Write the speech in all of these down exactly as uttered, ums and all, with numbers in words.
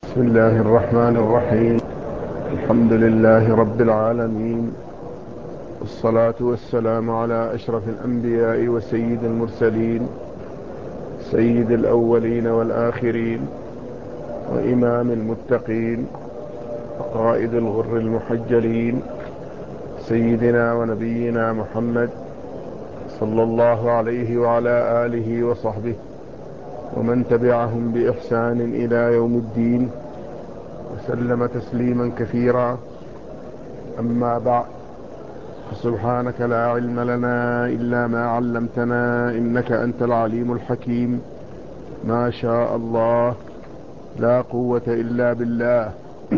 بسم الله الرحمن الرحيم. الحمد لله رب العالمين، والصلاة والسلام على أشرف الأنبياء وسيد المرسلين، سيد الأولين والآخرين، وإمام المتقين، وقائد الغر المحجلين، سيدنا ونبينا محمد صلى الله عليه وعلى آله وصحبه ومن تبعهم بإحسان إلى يوم الدين، وسلم تسليما كثيرا. أما بعد، سبحانك لا علم لنا إلا ما علمتنا إنك أنت العليم الحكيم. ما شاء الله، لا قوة إلا بالله.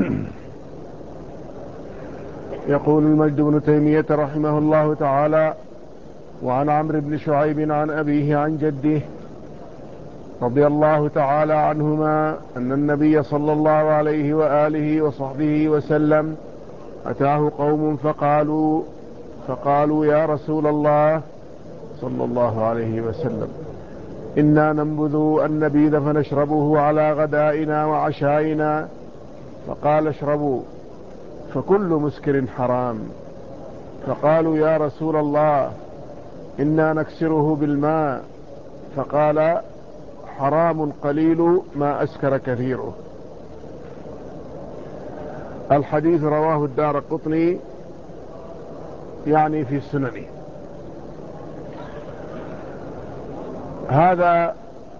يقول المجد بن تيمية رحمه الله تعالى: وعن عمرو بن شعيب عن أبيه عن جده رضي الله تعالى عنهما أن النبي صلى الله عليه وآله وصحبه وسلم أتاه قوم فقالوا فقالوا يا رسول الله صلى الله عليه وسلم، إنا ننبذ النبيذ فنشربه على غدائنا وعشائنا. فقال: اشربوا، فكل مسكر حرام. فقالوا يا رسول الله، إنا نكسره بالماء. فقال: حرام قليل ما أسكر كثيره. الحديث رواه الدارقطني، يعني في سننه. هذا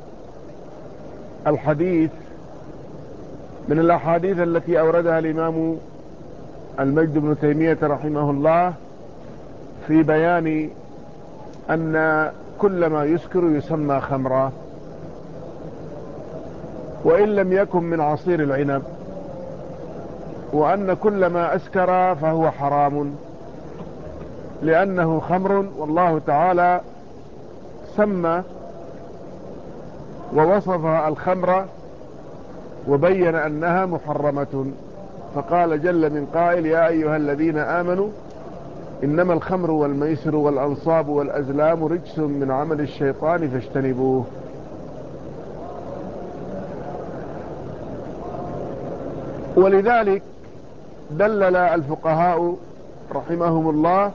الحديث من الأحاديث التي أوردها الإمام المجد بن تيمية رحمه الله في بيان أن كل ما يسكر يسمى خمرا، وإن لم يكن من عصير العنب، وأن كل ما أسكر فهو حرام لأنه خمر، والله تعالى سمى ووصف الخمر وبين أنها محرمة، فقال جل من قائل: يا أيها الذين آمنوا إنما الخمر والميسر والأنصاب والأزلام رجس من عمل الشيطان فاجتنبوه. ولذلك دلل الفقهاء رحمهم الله،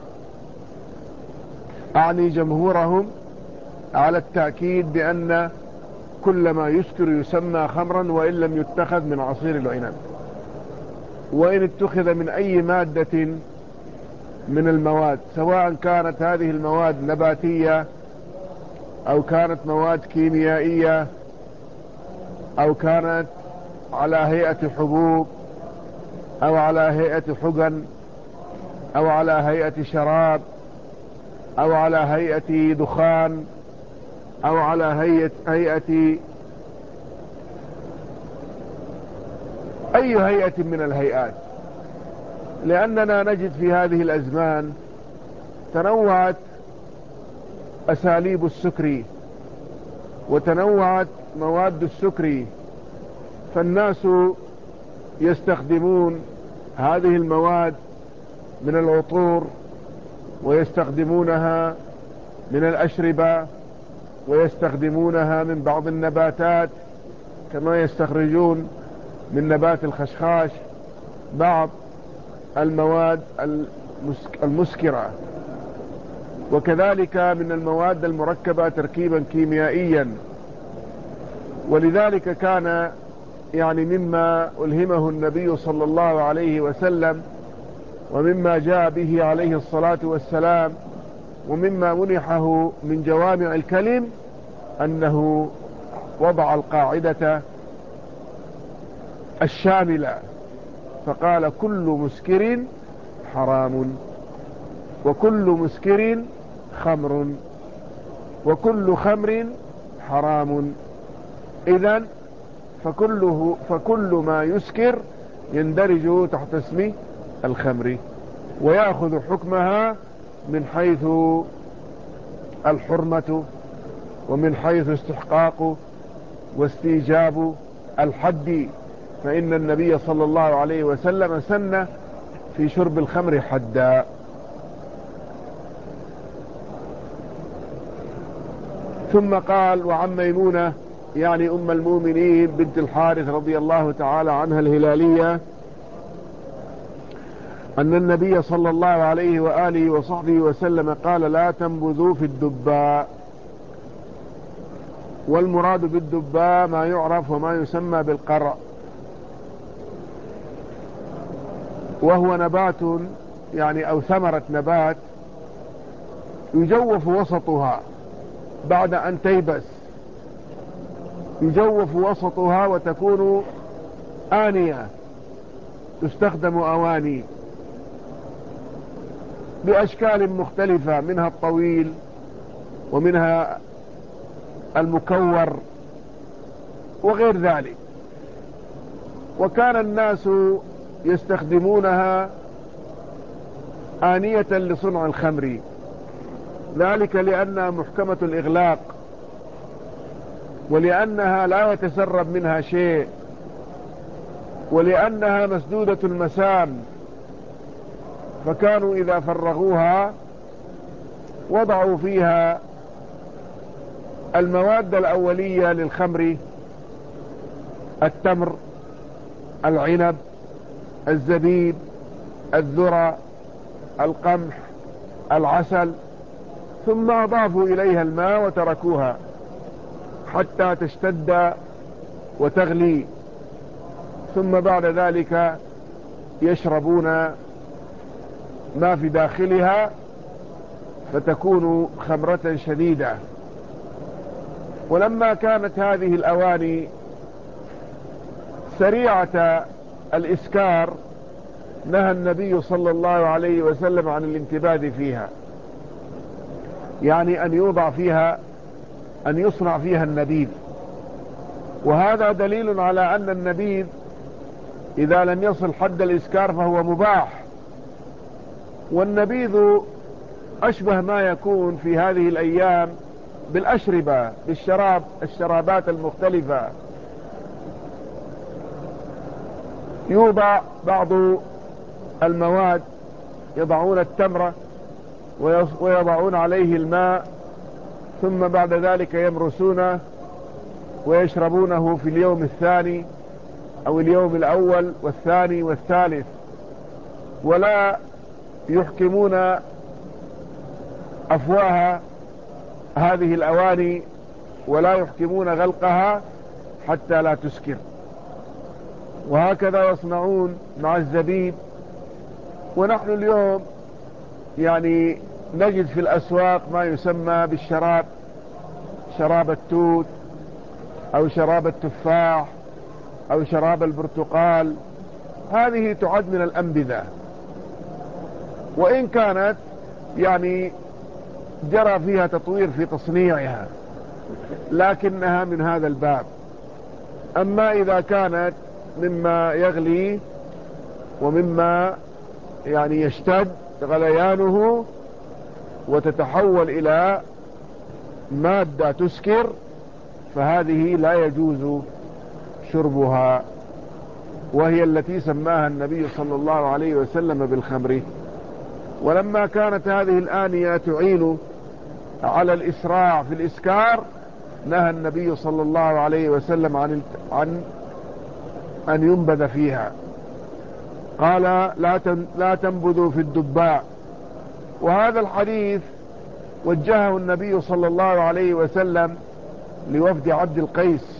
أعني جمهورهم، على التأكيد بأن كل ما يسكر يسمى خمرا وإن لم يتخذ من عصير العنب، وإن اتخذ من أي مادة من المواد، سواء كانت هذه المواد نباتية أو كانت مواد كيميائية أو كانت على هيئة حبوب أو على هيئة حقن أو على هيئة شراب أو على هيئة دخان أو على هيئة, هيئة أي هيئة من الهيئات. لأننا نجد في هذه الأزمان تنوعت أساليب السكر وتنوعت مواد السكر، فالناس يستخدمون هذه المواد من العطور، ويستخدمونها من الأشربة، ويستخدمونها من بعض النباتات، كما يستخرجون من نبات الخشخاش بعض المواد المسكرة، وكذلك من المواد المركبة تركيبا كيميائيا. ولذلك كان يعني مما ألهمه النبي صلى الله عليه وسلم، ومما جاء به عليه الصلاة والسلام، ومما منحه من جوامع الكلم، أنه وضع القاعدة الشاملة، فقال: كل مسكر حرام، وكل مسكر خمر، وكل خمر حرام. إذن فكله فكل ما يسكر يندرج تحت اسم الخمر، ويأخذ حكمها من حيث الحرمة، ومن حيث استحقاق واستيجاب الحد. فإن النبي صلى الله عليه وسلم سن في شرب الخمر حدا. ثم قال: وعن ميمونة يعني أم المؤمنين بنت الحارث رضي الله تعالى عنها الهلالية أن النبي صلى الله عليه وآله وصحبه وسلم قال لا تنبذوا في الدباء. والمراد بالدباء ما يعرف وما يسمى بالقرع، وهو نبات يعني أو ثمرة نبات يجوف وسطها بعد أن تيبس، يجوف وسطها وتكون آنية تستخدم أواني بأشكال مختلفة، منها الطويل ومنها المكور وغير ذلك. وكان الناس يستخدمونها آنية لصنع الخمر، ذلك لأنها محكمة الإغلاق ولأنها لا يتسرب منها شيء ولأنها مسدودة المسام، فكانوا إذا فرغوها وضعوا فيها المواد الأولية للخمر: التمر، العنب، الزبيب، الذرة، القمح، العسل، ثم أضافوا إليها الماء وتركوها حتى تشتد وتغلي، ثم بعد ذلك يشربون ما في داخلها فتكون خمرة شديدة. ولما كانت هذه الأواني سريعة الإسكار نهى النبي صلى الله عليه وسلم عن الانتباد فيها، يعني أن يوضع فيها أن يصنع فيها النبيذ. وهذا دليل على أن النبيذ إذا لم يصل حد الإسكار فهو مباح. والنبيذ أشبه ما يكون في هذه الأيام بالأشربة، بالشراب، الشرابات المختلفة. يوضع بعض المواد، يضعون التمرة ويضعون عليه الماء، ثم بعد ذلك يمرسونه ويشربونه في اليوم الثاني أو اليوم الأول والثاني والثالث، ولا يحكمون أفواه هذه الأواني ولا يحكمون غلقها حتى لا تسكر. وهكذا يصنعون مع الزبيب. ونحن اليوم يعني نجد في الأسواق ما يسمى بالشراب، شراب التوت أو شراب التفاح أو شراب البرتقال. هذه تعد من الأنبذة، وإن كانت يعني جرى فيها تطوير في تصنيعها، لكنها من هذا الباب. أما إذا كانت مما يغلي ومما يعني يشتد غليانه وتتحول إلى مادة تسكر، فهذه لا يجوز شربها، وهي التي سماها النبي صلى الله عليه وسلم بالخمر. ولما كانت هذه الآنية تعين على الإسراع في الإسكار نهى النبي صلى الله عليه وسلم عن عن أن ينبذ فيها. قال لا لا تنبذوا في الدباء. وهذا الحديث وجهه النبي صلى الله عليه وسلم لوفد عبد القيس.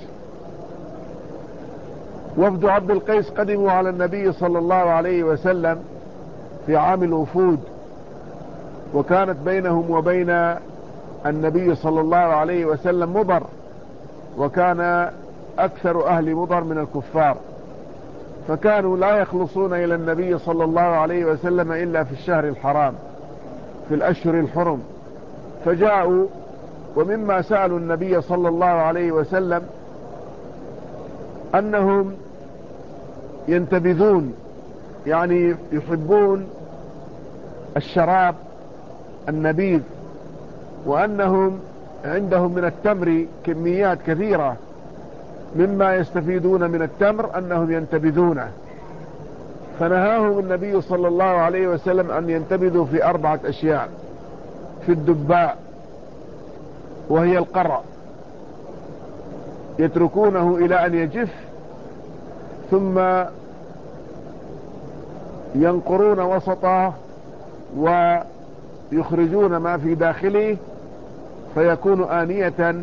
وفد عبد القيس قدموا على النبي صلى الله عليه وسلم في عام الوفود، وكانت بينهم وبين النبي صلى الله عليه وسلم مضر، وكان أكثر أهل مضر من الكفار، فكانوا لا يخلصون إلى النبي صلى الله عليه وسلم إلا في الشهر الحرام، في الأشهر الحرم. فجاءوا، ومما سألوا النبي صلى الله عليه وسلم أنهم ينتبذون، يعني يحبون الشراب النبيذ، وأنهم عندهم من التمر كميات كثيرة مما يستفيدون من التمر أنهم ينتبذونه. فنهاهم النبي صلى الله عليه وسلم أن ينتبذوا في أربعة أشياء في الدباء، وهي القرع يتركونه إلى أن يجف ثم ينقرون وسطه ويخرجون ما في داخله فيكون آنية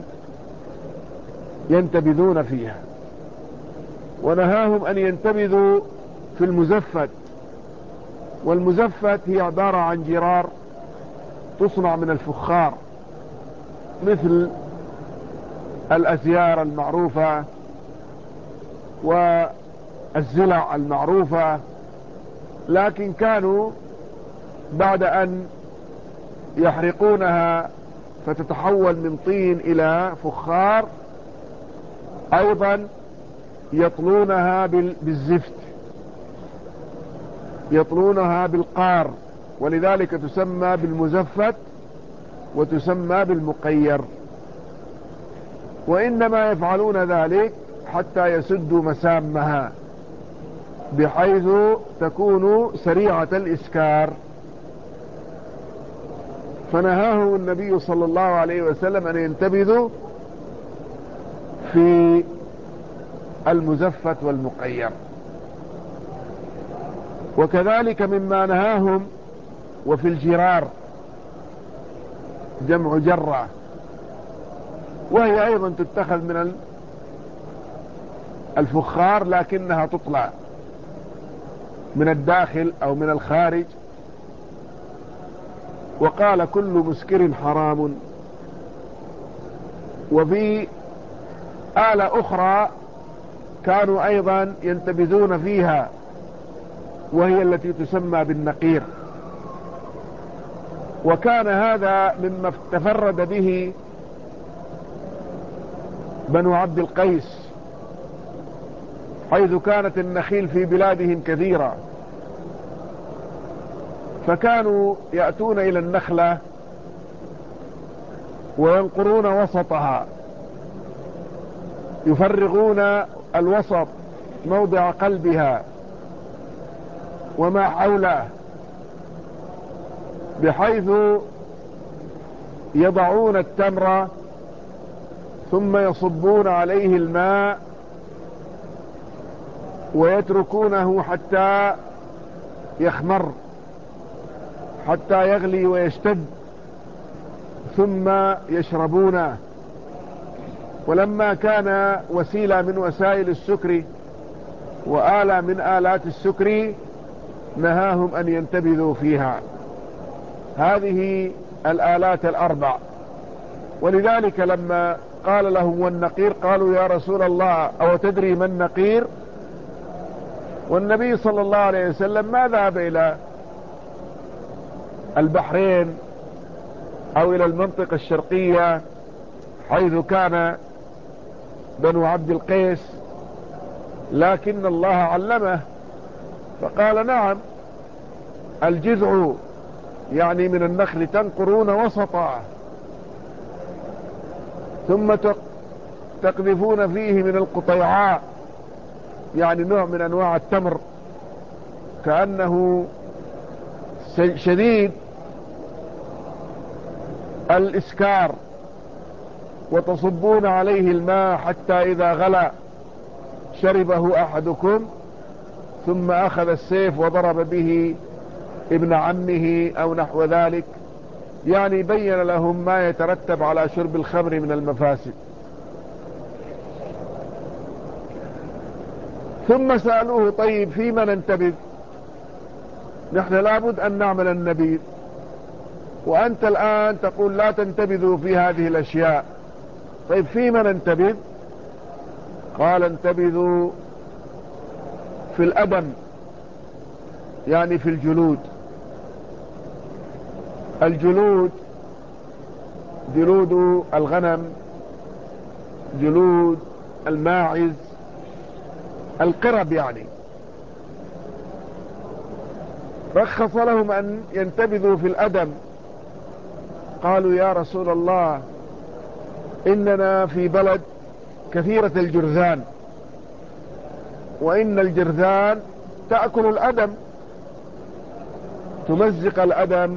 ينتبذون فيها. ونهاهم أن ينتبذوا في المزفت، والمزفت هي عبارة عن جرار تصنع من الفخار مثل الأزيار المعروفة والزلع المعروفة، لكن كانوا بعد أن يحرقونها فتتحول من طين إلى فخار أيضا يطلونها بالزفت، يطلونها بالقار، ولذلك تسمى بالمزفت وتسمى بالمقير. وإنما يفعلون ذلك حتى يسدوا مسامها بحيث تكون سريعة الإسكار. فنهاه النبي صلى الله عليه وسلم أن ينتبذوا في المزفت والمقير. وكذلك مما نهاهم وفي الجرار، جمع جرة، وهي أيضا تتخذ من الفخار لكنها تطلع من الداخل أو من الخارج. وقال كل مسكر حرام. وفي آلة أخرى كانوا أيضا ينتبذون فيها وهي التي تسمى بالنقير، وكان هذا مما تفرد به بنو عبد القيس، حيث كانت النخيل في بلادهم كثيرة، فكانوا يأتون إلى النخلة وينقرون وسطها، يفرغون الوسط موضع قلبها وما حوله، بحيث يضعون التمر ثم يصبون عليه الماء ويتركونه حتى يخمر، حتى يغلي ويشتد، ثم يشربونه. ولما كان وسيلة من وسائل السكر وآلة من آلات السكر نهاهم أن ينتبذوا فيها هذه الآلات الأربع. ولذلك لما قال لهم والنقير قالوا يا رسول الله أو تدري ما النقير؟ والنبي صلى الله عليه وسلم ما ذهب إلى البحرين أو إلى المنطقة الشرقية حيث كان بنو عبد القيس، لكن الله علمه فقال نعم الجذع يعني من النخل تنقرون وسطه ثم تقذفون فيه من القطيعاء، يعني نوع من أنواع التمر كأنه شديد الإسكار، وتصبون عليه الماء حتى إذا غلى شربه أحدكم ثم أخذ السيف وضرب به ابن عمه أو نحو ذلك، يعني بين لهم ما يترتب على شرب الخمر من المفاسد. ثم سألوه طيب فيما ننتبذ؟ نحن لابد أن نعمل النبيذ، وأنت الآن تقول لا تنتبذوا في هذه الأشياء، طيب فيما ننتبذ؟ قال انتبذوا في الأدم، يعني في الجلود. الجلود جلود الغنم، جلود الماعز، القرب يعني. رخص لهم أن ينتبذوا في الأدم. قالوا يا رسول الله إننا في بلد كثيرة الجرذان، وإن الجرذان تأكل الأدم، تمزق الأدم،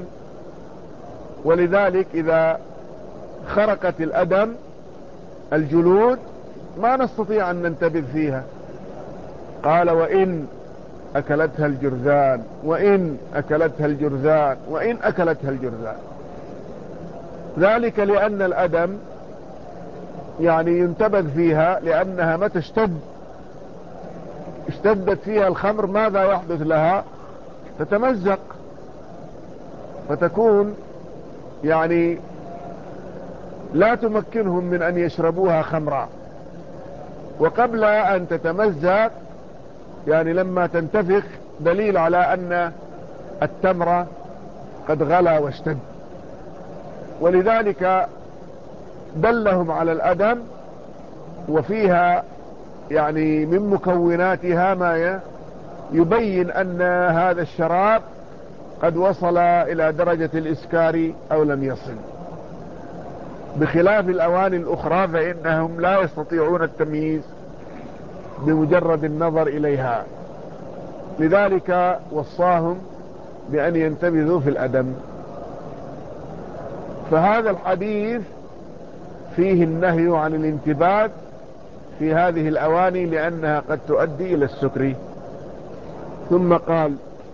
ولذلك إذا خرقت الأدم الجلود ما نستطيع أن ننتبه فيها. قال وإن أكلتها الجرذان، وإن أكلتها الجرذان، وإن أكلتها الجرذان. ذلك لأن الأدم يعني ينتبذ فيها، لأنها متى اشتد اشتدت فيها الخمر ماذا يحدث لها؟ تتمزق، فتكون يعني لا تمكنهم من أن يشربوها خمرا. وقبل أن تتمزق يعني لما تنتفخ دليل على أن التمر قد غلى واشتد، ولذلك دلهم على الأدم. وفيها يعني من مكوناتها ما يبين أن هذا الشراب قد وصل إلى درجة الإسكار أو لم يصل، بخلاف الأواني الأخرى فإنهم لا يستطيعون التمييز بمجرد النظر إليها. لذلك وصاهم بأن ينتبذوا في الأدم. فهذا الحديث فيه النهي عن الانتباذ في هذه الأواني لأنها قد تؤدي إلى السكر. ثم قال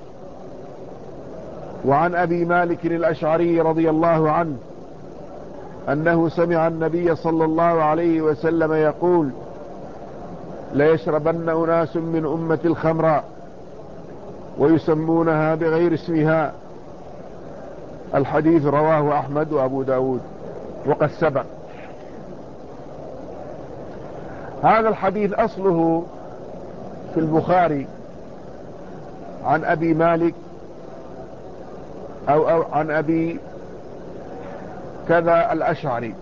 وعن أبي مالك الأشعري رضي الله عنه أنه سمع النبي صلى الله عليه وسلم يقول ليشربن أناس من أمة الخمر ويسمونها بغير اسمها. الحديث رواه أحمد وأبو داود وقد سبق. هذا الحديث أصله في البخاري عن أبي مالك أو, أو عن أبي كذا الأشعري،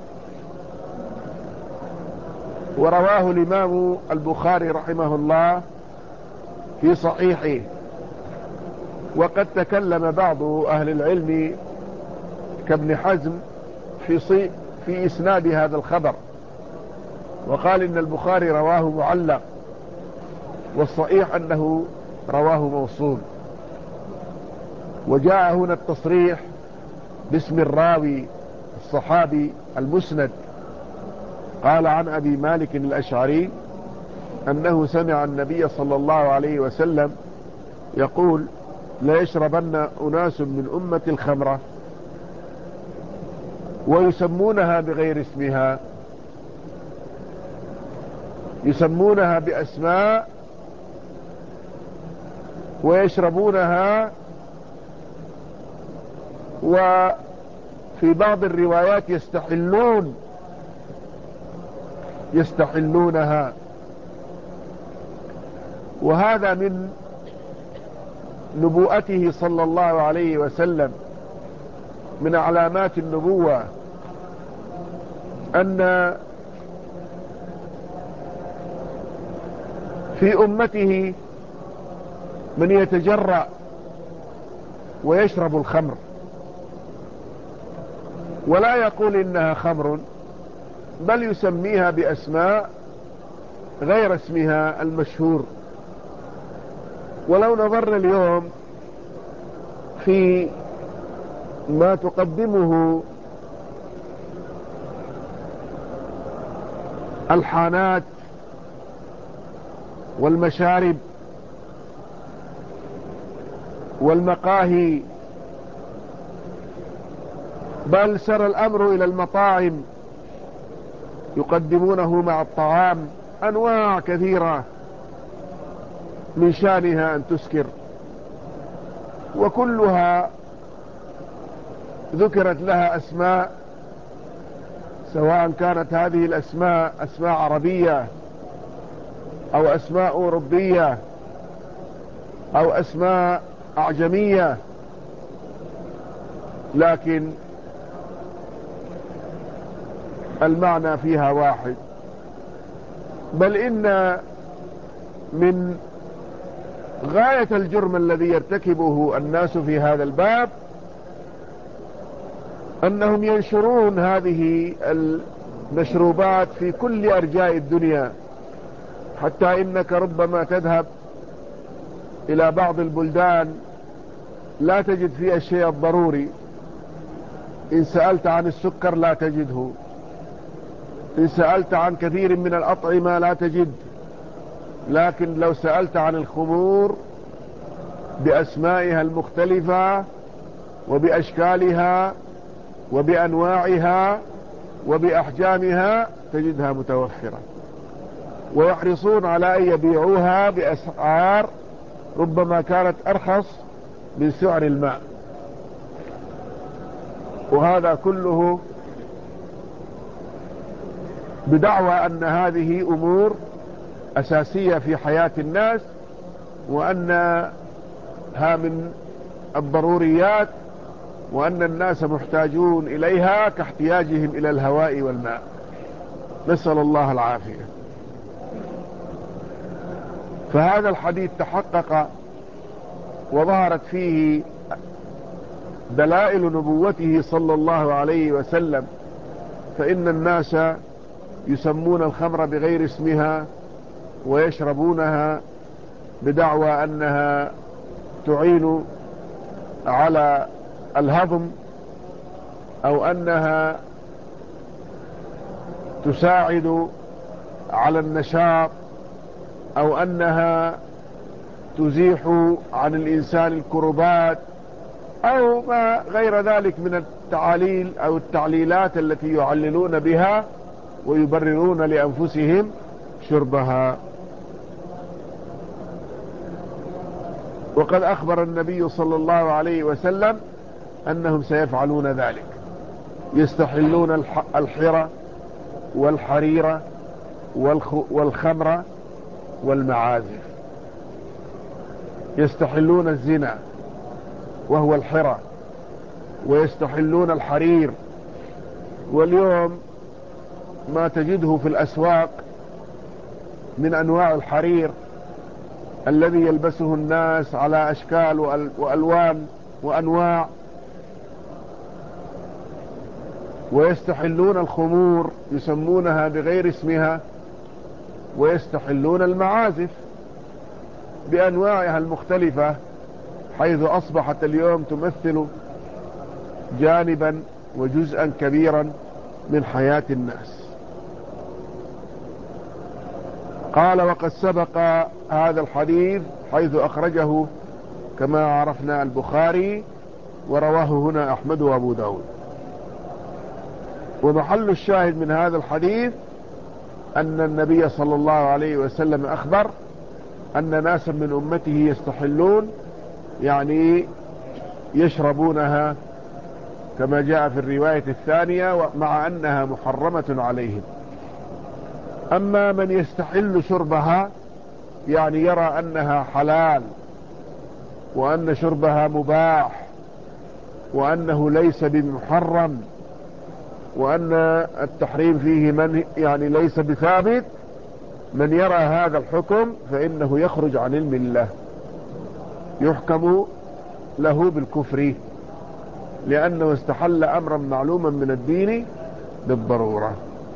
ورواه الإمام البخاري رحمه الله في صحيحه. وقد تكلم بعض أهل العلم كابن حزم في صي في إسناد هذا الخبر، وقال إن البخاري رواه معلق، والصحيح أنه رواه موصول. وجاء هنا التصريح باسم الراوي الصحابي المسند، قال عن أبي مالك الأشعري أنه سمع النبي صلى الله عليه وسلم يقول لا يشربن أناس من أمة الخمرة ويسمونها بغير اسمها، يسمونها بأسماء ويشربونها. وفي بعض الروايات يستحلون يستحلونها. وهذا من نبوءته صلى الله عليه وسلم، من علامات النبوة أن في أمته من يتجرأ ويشرب الخمر ولا يقول إنها خمر، بل يسميها بأسماء غير اسمها المشهور. ولو نظرنا اليوم في ما تقدمه الحانات والمشارب والمقاهي، بل سر الأمر إلى المطاعم يقدمونه مع الطعام أنواع كثيرة من شانها أن تسكر، وكلها ذكرت لها أسماء، سواء كانت هذه الأسماء أسماء عربية أو أسماء أوروبية أو أسماء أعجمية، لكن المعنى فيها واحد. بل إن من غاية الجرم الذي يرتكبه الناس في هذا الباب أنهم ينشرون هذه المشروبات في كل أرجاء الدنيا، حتى إنك ربما تذهب إلى بعض البلدان لا تجد فيها الشيء الضروري، إن سألت عن السكر لا تجده، إن سألت عن كثير من الأطعمة لا تجد، لكن لو سألت عن الخمور بأسمائها المختلفة وبأشكالها وبأنواعها وبأحجامها تجدها متوفرة، ويحرصون على أن يبيعوها بأسعار ربما كانت أرخص من سعر الماء. وهذا كله بدعوى أن هذه أمور أساسية في حياة الناس، وأنها من الضروريات، وأن الناس محتاجون إليها كاحتياجهم إلى الهواء والماء. نسأل الله العافية. فهذا الحديث تحقق وظهرت فيه دلائل نبوته صلى الله عليه وسلم، فإن الناس يسمون الخمر بغير اسمها ويشربونها بدعوى أنها تعين على الهضم، أو أنها تساعد على النشاط، أو أنها تزيح عن الإنسان الكربات، أو ما غير ذلك من التعاليل أو التعليلات التي يعللون بها ويبررون لأنفسهم شربها. وقد أخبر النبي صلى الله عليه وسلم أنهم سيفعلون ذلك، يستحلون الحرى والحريرة والخمر والمعازف. يستحلون الزنا وهو الحرى، ويستحلون الحرير. واليوم ما تجده في الأسواق من أنواع الحرير الذي يلبسه الناس على أشكال وألوان وأنواع. ويستحلون الخمور يسمونها بغير اسمها، ويستحلون المعازف بأنواعها المختلفة، حيث أصبحت اليوم تمثل جانبا وجزءا كبيرا من حياة الناس. قال: وقد سبق هذا الحديث حيث أخرجه كما عرفنا البخاري، ورواه هنا أحمد وأبو داود. ومحل الشاهد من هذا الحديث أن النبي صلى الله عليه وسلم أخبر أن ناسا من أمته يستحلون، يعني يشربونها كما جاء في الرواية الثانية، مع أنها محرمة عليهم. أما من يستحل شربها، يعني يرى أنها حلال وأن شربها مباح وأنه ليس بمحرم وأن التحريم فيه من يعني ليس بثابت، من يرى هذا الحكم فإنه يخرج عن الملة، يحكم له بالكفر، لأنه استحل أمرا معلوما من الدين بالضرورة.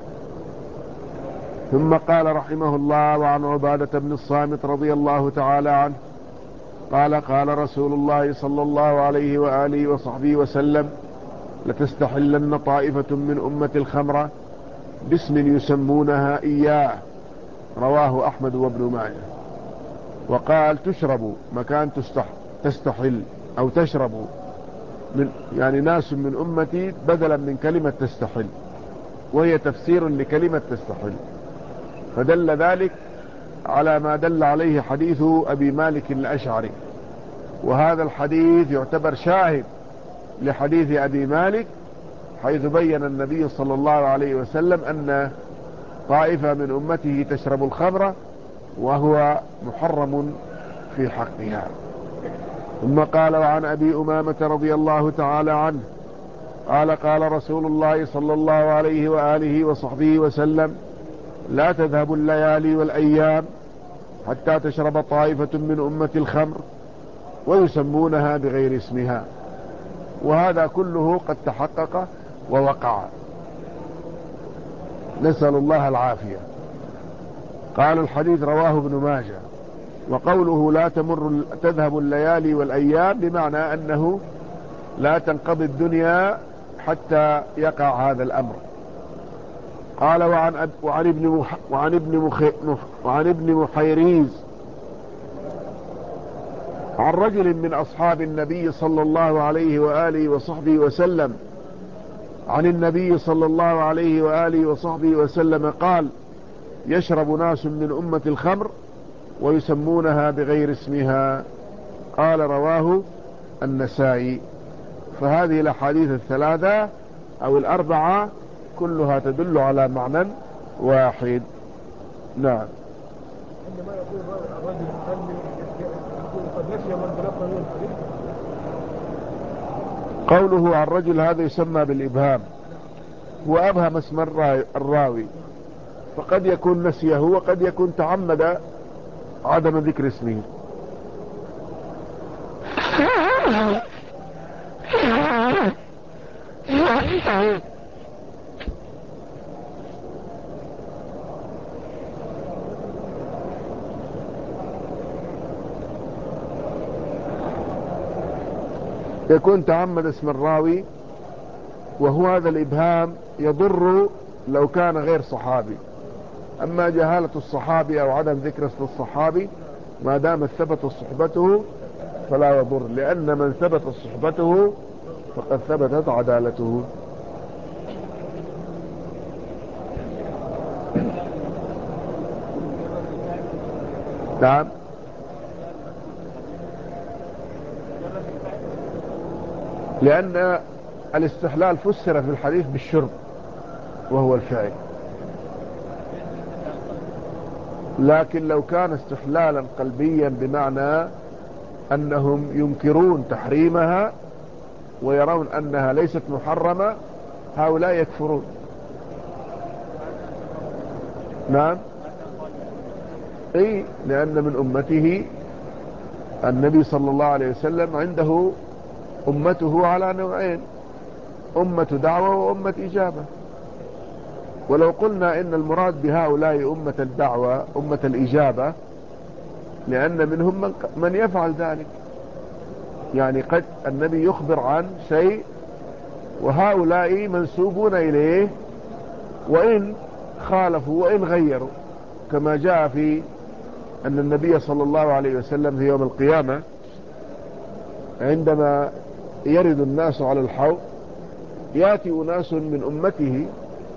ثم قال رحمه الله: وعن عبادة بن الصامت رضي الله تعالى عنه قال: قال رسول الله صلى الله عليه وآله وصحبه وسلم: لتستحلن طائفة من أمة الخمر باسم يسمونها إياه. رواه أحمد وابن ماجه. وقال: تشرب مكان تستح تستحل أو تشرب، من يعني ناس من أمتي بدلا من كلمة تستحل، وهي تفسير لكلمة تستحل، فدل ذلك على ما دل عليه حديث أبي مالك الأشعري. وهذا الحديث يعتبر شاهد لحديث أبي مالك، حيث بين النبي صلى الله عليه وسلم أن طائفة من أمته تشرب الخمر وهو محرم في حقها. ثم قال: وعن أبي أمامة رضي الله تعالى عنه قال: قال رسول الله صلى الله عليه وآله وصحبه وسلم: لا تذهب الليالي والأيام حتى تشرب طائفة من أمة الخمر ويسمونها بغير اسمها. وهذا كله قد تحقق ووقع، نسأل الله العافية. قال: الحديث رواه ابن ماجه. وقوله لا تمر تذهب الليالي والأيام بمعنى أنه لا تنقضي الدنيا حتى يقع هذا الأمر. قال وعن, أب وعن ابن مح وعن ابن مخ مح وعن ابن محيريز عن رجل من أصحاب النبي صلى الله عليه وآله وصحبه وسلم عن النبي صلى الله عليه وآله وصحبه وسلم قال: يشرب ناس من أمة الخمر ويسمونها بغير اسمها. قال: رواه النسائي. فهذه الأحاديث الثلاثة أو الأربعة كلها تدل على معنى واحد. نعم. عندما يقول الرجل قد نسي من تلقى من الحديث. قوله عن الرجل هذا يسمى بالإبهام، وأبهم اسم الراوي، فقد يكون نسيه وقد يكون تعمد عدم ذكر اسمه. يكون تعمد اسم الراوي، وهو هذا الإبهام يضر لو كان غير صحابي. أما جهالة الصحابي أو عدم ذكر اسم الصحابي ما دامت ثبت صحبته فلا يضر، لأن من ثبت صحبته فقد ثبتت عدالته. نعم. لأن الاستحلال فسر في الحديث بالشرب وهو الفعل، لكن لو كان استحلالا قلبيا بمعنى أنهم ينكرون تحريمها ويرون أنها ليست محرمة، هؤلاء يكفرون. نعم. اي، لأن من أمته النبي صلى الله عليه وسلم عنده أمته على نوعين: أمة دعوة وأمة إجابة. ولو قلنا إن المراد بهؤلاء أمة الدعوة أمة الإجابة، لأن منهم من, من يفعل ذلك، يعني قد النبي يخبر عن شيء وهؤلاء منسوبون إليه وإن خالفوا وإن غيروا، كما جاء في أن النبي صلى الله عليه وسلم في يوم القيامة عندما يرد الناس على الحوض يأتي أناس من أمته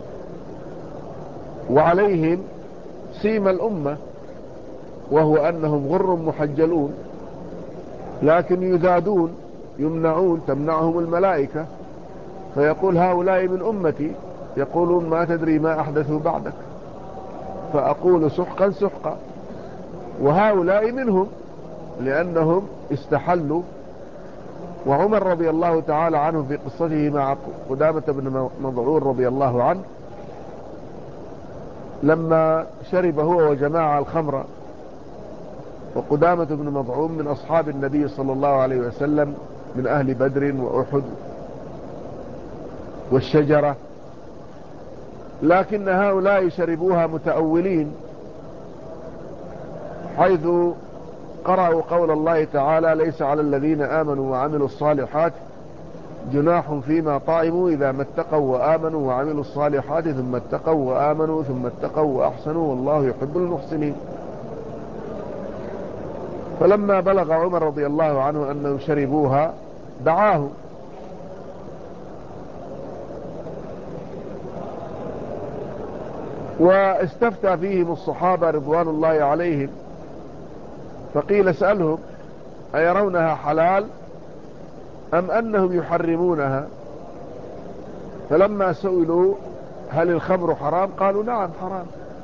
وعليهم سيم الأمة، وهو أنهم غر محجلون، لكن يذادون يمنعون تمنعهم الملائكة، فيقول: هؤلاء من أمتي، يقولون: ما تدري ما أحدثوا بعدك، فأقول: سحقا سحقا. وهؤلاء منهم لأنهم استحلوا. وعمر رضي الله تعالى عنه في قصته مع قدامة بن مضعون رضي الله عنه لما شرب هو وجماعة الخمر، وقدامة بن مضعون من أصحاب النبي صلى الله عليه وسلم من أهل بدر وأحد والشجرة، لكن هؤلاء شربوها متأولين، حيث قرأوا قول الله تعالى: ليس على الذين آمنوا وعملوا الصالحات جناح فيما طعموا إذا ما اتقوا وآمنوا وعملوا الصالحات ثم اتقوا وآمنوا ثم اتقوا وأحسنوا والله يحب المحسنين. فلما بلغ عمر رضي الله عنه أنهم شربوها دعاه، واستفتى فيهم الصحابة رضوان الله عليهم، فقيل: اسألهم أيرونها حلال أم أنهم يحرمونها؟ فلما سئلوا: هل الخمر حرام؟ قالوا: نعم حرام.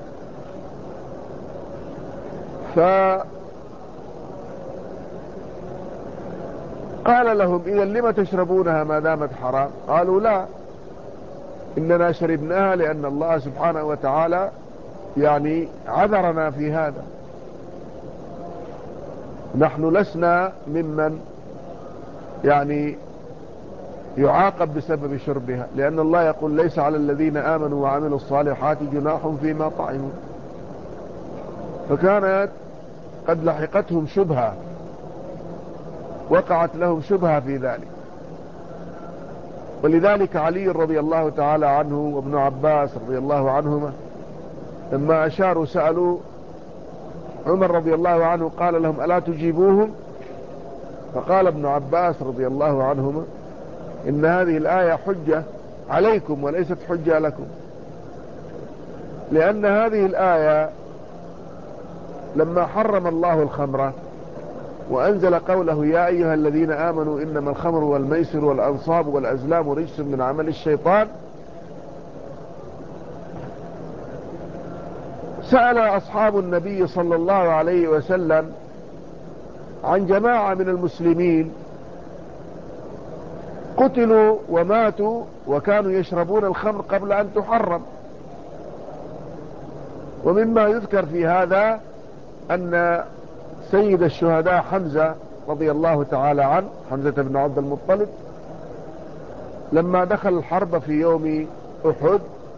فقال لهم: إذا لما تشربونها ما دامت حرام؟ قالوا: لا، إننا شربناها لأن الله سبحانه وتعالى يعني عذرنا في هذا، نحن لسنا ممن يعني يعاقب بسبب شربها، لأن الله يقول: ليس على الذين آمنوا وعملوا الصالحات جناح فيما طعموا. فكانت قد لحقتهم شبهة، وقعت لهم شبهة في ذلك، ولذلك علي رضي الله تعالى عنه وابن عباس رضي الله عنهما لما أشاروا سألوا عمر رضي الله عنه قال لهم ألا تجيبوهم؟ فقال ابن عباس رضي الله عنهما إن هذه الآية حجة عليكم وليست حجة لكم، لأن هذه الآية لما حرم الله الخمر وأنزل قوله يا أيها الذين آمنوا إنما الخمر والميسر والأنصاب والأزلام رجس من عمل الشيطان، سأل أصحاب النبي صلى الله عليه وسلم عن جماعة من المسلمين قتلوا وماتوا وكانوا يشربون الخمر قبل أن تحرم. ومما يذكر في هذا أن سيد الشهداء حمزة رضي الله تعالى عنه، حمزة بن عبد المطلب، لما دخل الحرب في يوم أحد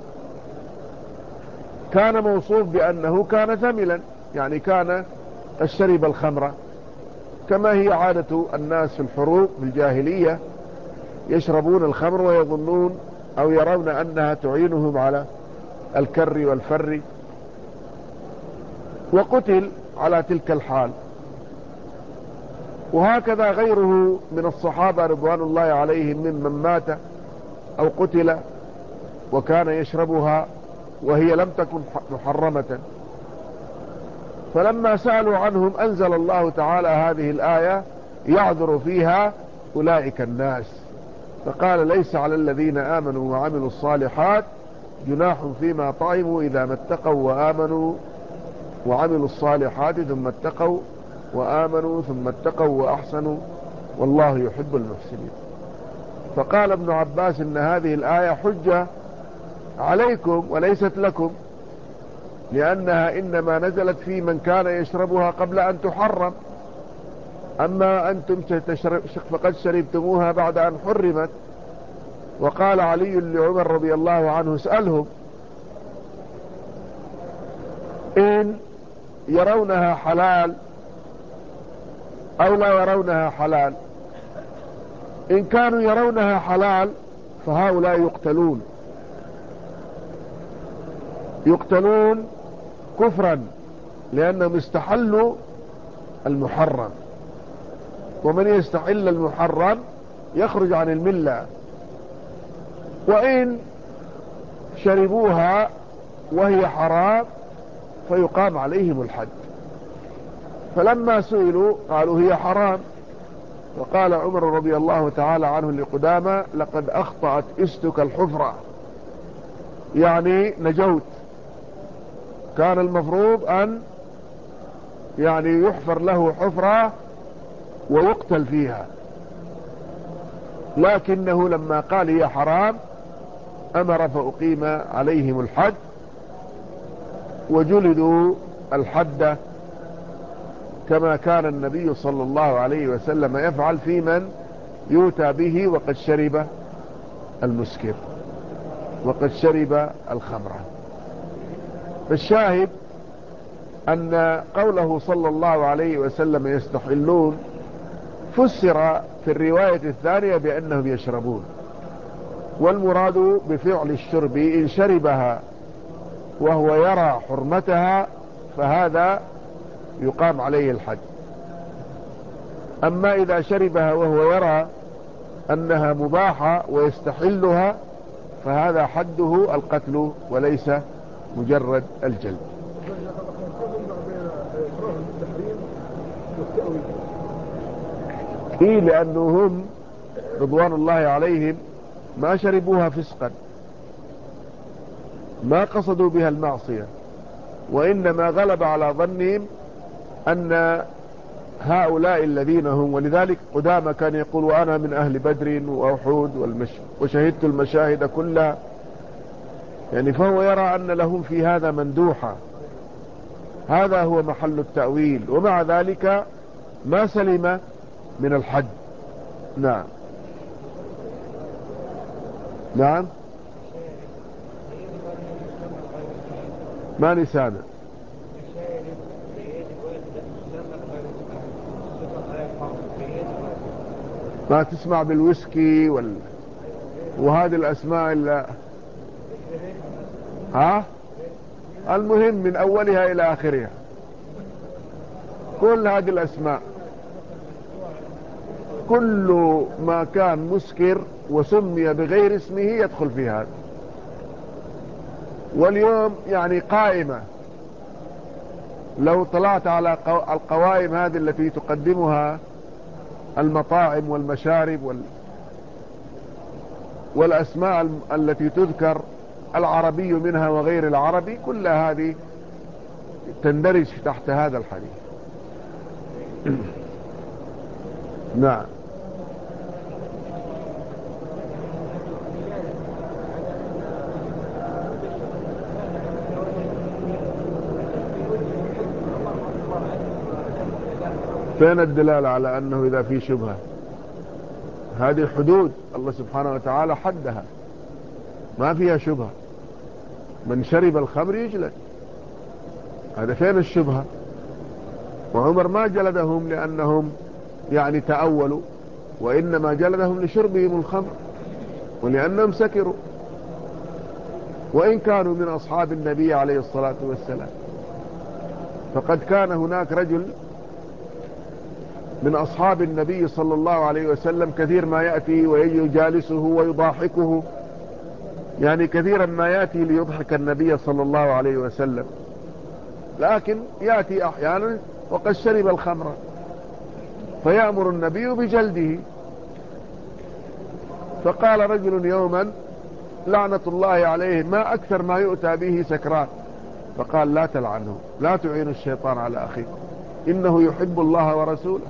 كان موصوف بأنه كان ثملا، يعني كان قد شرب الخمر، كما هي عادة الناس في الحروب في الجاهلية، يشربون الخمر ويظنون أو يرون أنها تعينهم على الكر والفر، وقتل على تلك الحال. وهكذا غيره من الصحابة رضوان الله عليهم ممن مات أو قتل وكان يشربها وهي لم تكن محرمة. فلما سألوا عنهم أنزل الله تعالى هذه الآية يعذر فيها أولئك الناس، فقال ليس على الذين آمنوا وعملوا الصالحات جناح فيما طعموا إذا ما اتقوا وآمنوا وعملوا الصالحات ثم اتقوا وآمنوا ثم اتقوا وأحسنوا والله يحب المحسنين. فقال ابن عباس إن هذه الآية حجة عليكم وليست لكم، لأنها إنما نزلت في من كان يشربها قبل أن تحرم، أما أنتم فقد شربتموها بعد أن حرمت. وقال علي لعمر رضي الله عنه اسألهم إن يرونها حلال أو لا يرونها حلال. إن كانوا يرونها حلال فهؤلاء يقتلون يقتلون كفرا، لأنهم استحلوا المحرم، ومن يستحل المحرم يخرج عن الملة. وإن شربوها وهي حرام فيقام عليهم الحد. فلما سئلوا قالوا هي حرام، وقال عمر رضي الله تعالى عنه لقدامى لقد أخطأت استك الحفرة، يعني نجوت، كان المفروض أن يعني يحفر له حفرة ويقتل فيها، لكنه لما قال هي حرام أمر فأقيم عليهم الحد وجلدوا الحد كما كان النبي صلى الله عليه وسلم يفعل في من يؤتى به وقد شرب المسكر وقد شرب الخمر. فالشاهد أن قوله صلى الله عليه وسلم يستحلون فسر في الرواية الثانية بأنهم يشربون، والمراد بفعل الشرب إن شربها وهو يرى حرمتها فهذا يقام عليه الحد. أما إذا شربها وهو يرى أنها مباحة ويستحلها فهذا حده القتل وليس مجرد الجلد. إيه، لأنهم رضوان الله عليهم ما شربوها فسقا، ما قصدوا بها المعصية، وإنما غلب على ظنهم أن هؤلاء الذين هم، ولذلك قدامى كان يقول وأنا من أهل بدر وأحد والمش وشهدت المشاهد كلها، يعني فهو يرى أن لهم في هذا مندوحة، هذا هو محل التأويل، ومع ذلك ما سلم من الحد. نعم نعم ما نسانا ما تسمع بالويسكي وال وهذه الأسماء اللي ها المهم من أولها إلى آخرها كل هذه الأسماء، كل ما كان مسكر وسمي بغير اسمه يدخل في هذا. واليوم يعني قائمة، لو طلعت على القوائم هذه التي تقدمها المطاعم والمشارب وال والأسماء التي تذكر العربي منها وغير العربي، كل هذه تندرج تحت هذا الحديث. نعم. فين الدلالة على أنه إذا في شبهة؟ هذه حدود الله سبحانه وتعالى حدها، ما فيها شبهة. من شرب الخمر يجلد، هذا فين الشبهة؟ وعمر ما جلدهم لأنهم يعني تأولوا، وإنما جلدهم لشربهم الخمر ولأنهم سكروا، وإن كانوا من أصحاب النبي عليه الصلاة والسلام. فقد كان هناك رجل من أصحاب النبي صلى الله عليه وسلم كثير ما يأتي ويجالسه ويضاحكه، يعني كثيرا ما يأتي ليضحك النبي صلى الله عليه وسلم، لكن يأتي أحيانا وقد شرب الخمر فيأمر النبي بجلده. فقال رجل يوما لعنة الله عليه ما أكثر ما يؤتى به سكران، فقال لا تلعنه، لا تعين الشيطان على أخيك، إنه يحب الله ورسوله.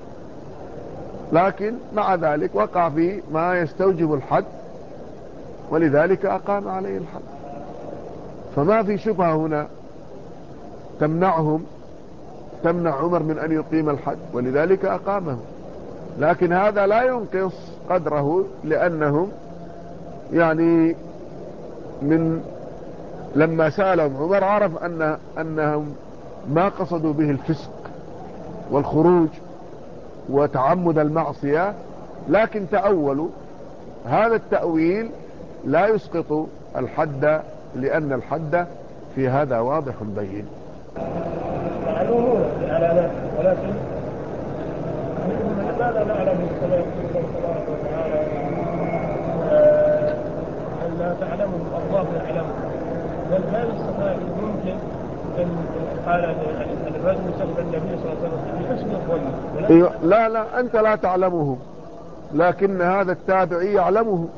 لكن مع ذلك وقع في ما يستوجب الحد، ولذلك أقام عليه الحد. فما في شبهة هنا تمنعهم تمنع عمر من أن يقيم الحد، ولذلك أقامه. لكن هذا لا ينقص قدره، لأنهم يعني من لما سألهم عمر عرف أن أنهم ما قصدوا به الفسق والخروج وتعمد المعصية، لكن تأولوا. هذا التأويل لا يسقط الحد، لأن الحد في هذا واضح بين. معلومون العلامات، ولكن لماذا نعلم السبب تبارك وتعالى أن لا تعلمه الله يعلمه؟ بل هل الصفات ممكن أن قال الرجل سب النبي صلى الله عليه وسلم بحسن الظن؟ لا لا أنت لا تعلمه، لكن هذا التابعي يعلمه،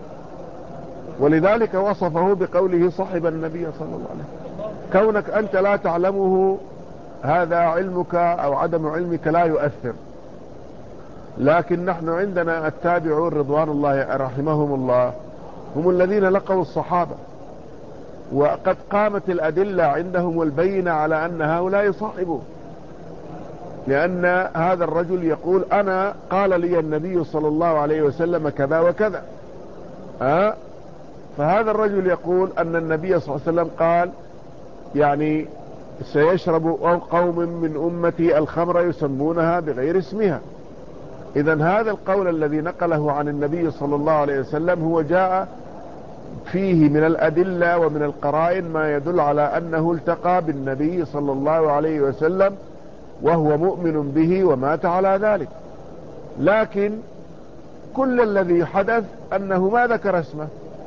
ولذلك وصفه بقوله صحب النبي صلى الله عليه وسلم. كونك أنت لا تعلمه هذا علمك أو عدم علمك لا يؤثر، لكن نحن عندنا التابعون رضوان الله رحمهم الله هم الذين لقوا الصحابة، وقد قامت الأدلة عندهم والبينة على أن هؤلاء صاحبوا، لأن هذا الرجل يقول أنا قال لي النبي صلى الله عليه وسلم كذا وكذا. أه؟ فهذا الرجل يقول أن النبي صلى الله عليه وسلم قال يعني سيشرب قوم من أمتي الخمر يسمونها بغير اسمها. إذن هذا القول الذي نقله عن النبي صلى الله عليه وسلم هو جاء فيه من الأدلة ومن القرائن ما يدل على أنه التقى بالنبي صلى الله عليه وسلم وهو مؤمن به ومات على ذلك. لكن كل الذي حدث أنه ما ذكر اسمه،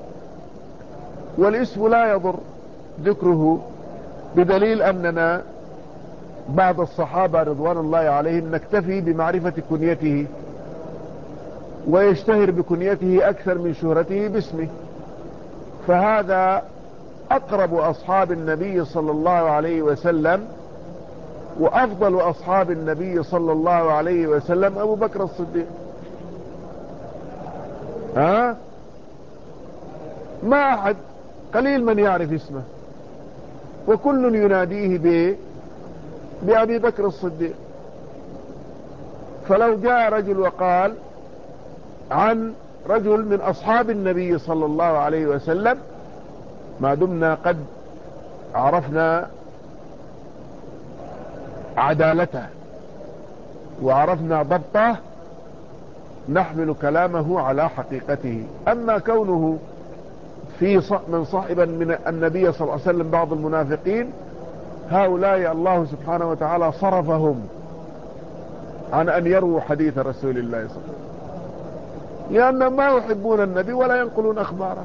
والاسم لا يضر ذكره، بدليل أننا بعض الصحابة رضوان الله عليهم نكتفي بمعرفة كنيته، ويشتهر بكنيته أكثر من شهرته باسمه. فهذا أقرب أصحاب النبي صلى الله عليه وسلم، وأفضل أصحاب النبي صلى الله عليه وسلم أبو بكر الصديق. ها ما أحد، قليل من يعرف اسمه، وكل يناديه ب بأبي بكر الصديق. فلو جاء رجل وقال عن رجل من أصحاب النبي صلى الله عليه وسلم، ما دمنا قد عرفنا عدالته وعرفنا ضبطه، نحمل كلامه على حقيقته. أما كونه في من صاحبا من النبي صلى الله عليه وسلم بعض المنافقين، هؤلاء الله سبحانه وتعالى صرفهم عن أن يروا حديث رسول الله صلى الله عليه وسلم، لأنهم ما يحبون النبي ولا ينقلون أخباره.